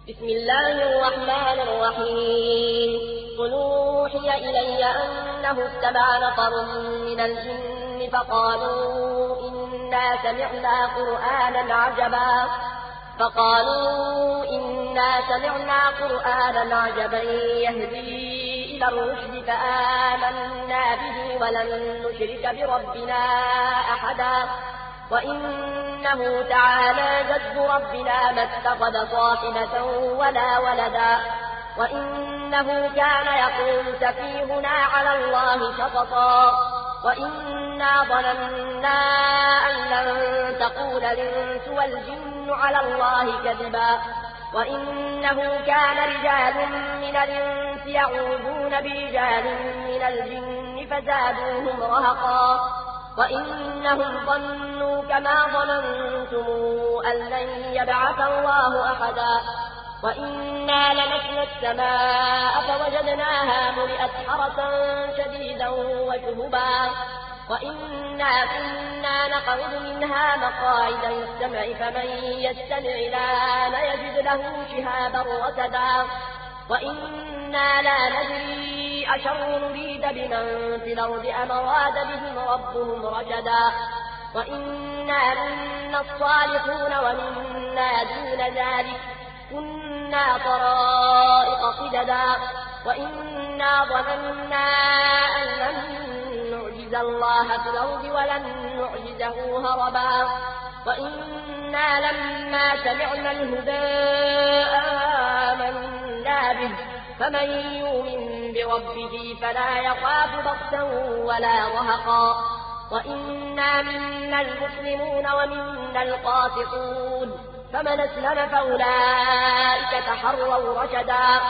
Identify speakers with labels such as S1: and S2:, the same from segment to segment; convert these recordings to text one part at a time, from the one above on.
S1: بسم الله الرحمن الرحيم قل أوحي إلي أنه استمع نفر من الجن فقالوا إنا سمعنا قرآنا عجبا يهدي إلى الرشد فآمنا به ولن نشرك بربنا أحدا وإنه تعالى جد ربنا ما اتخذ صاحبة ولا ولدا وإنه كان يقول سفيهنا على الله شططا وإنا ظننا أن لن تقول الإنس والجن على الله كذبا وإنه كان رجال من الإنس يعوذون برجال من الجن فزادوهم رهقا وإنهم ظنوا كما ظننتم أن لن يبعث الله أحدا وإنا لمسنا السماء فوجدناها ملئت حرسا شديدا وشهبا وإنا كنا نقعد منها مقاعد للسمع فمن يستمع الآن يجد له شهابا رصدا وإنا لا ندري أشر نريد بمن في الأرض أم أراد بهم ربهم رشدا وإنا منا الصالحون ومنا دون ذلك كنا طرائق قددا وإنا ظننا أن لن نعجز الله في الأرض ولن نعجزه هربا وإنا لما سمعنا الهدى آمنا به فمن يؤمن بربه فلا يخاف بخسا ولا رهقا وإنا منا المسلمون ومنا القاسطون فمن أسلم فأولئك تحروا رشدا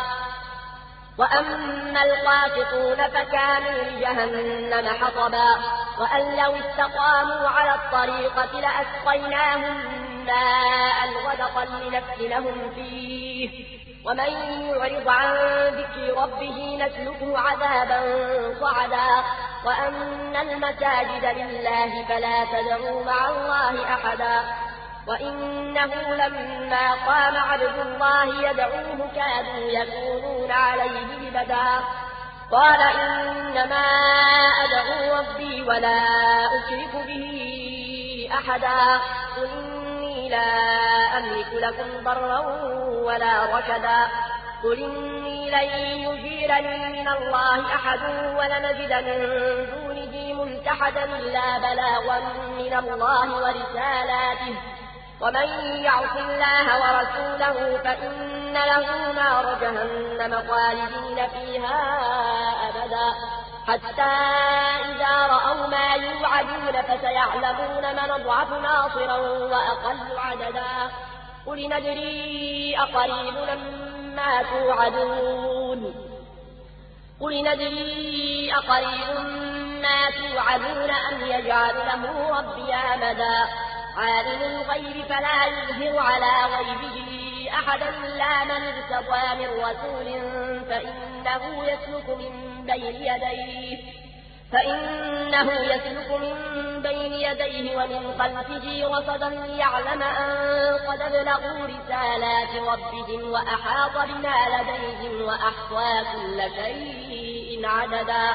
S1: وأما القاسطون فكانوا لجهنم حطبا وأن لو استقاموا على الطريقة لأسقيناهم ماء غدقا لنفتنهم فيه ومن يعرض عن ذكر ربه نسلكه عذابا صعدا وأن المساجد لله فلا تدعوا مع الله أحدا وإنه لما قام عبد الله يدعوه كادوا يكونون عليه لبدا قال إنما أدعو ربي ولا أشرك به أحدا قل إني لا أملك لكم ضرا ولا رشدا قل إني لن يجيرني من الله أحد ولنجد من دونه ملتحدا إلا بلاغا من الله ورسالاته ومن يعص الله ورسوله فإن له نار جهنم خالدين فيها أبدا حتى إذا رأوا ما يوعدون فسيعلمون من أضعف ناصرا وأقل عددا قل ندري أقريب ما توعدون أم يجعل له ربي أمدا عالم الغيب فلا يظهر على غيبه أحدا إلا من ارتضى من رسول فإنه يسلك من بين يديه ومن خلفه رصدا ليعلم أن قد ابلغوا رسالات ربهم وأحاط بما لديهم وأحصى كل شيء عددا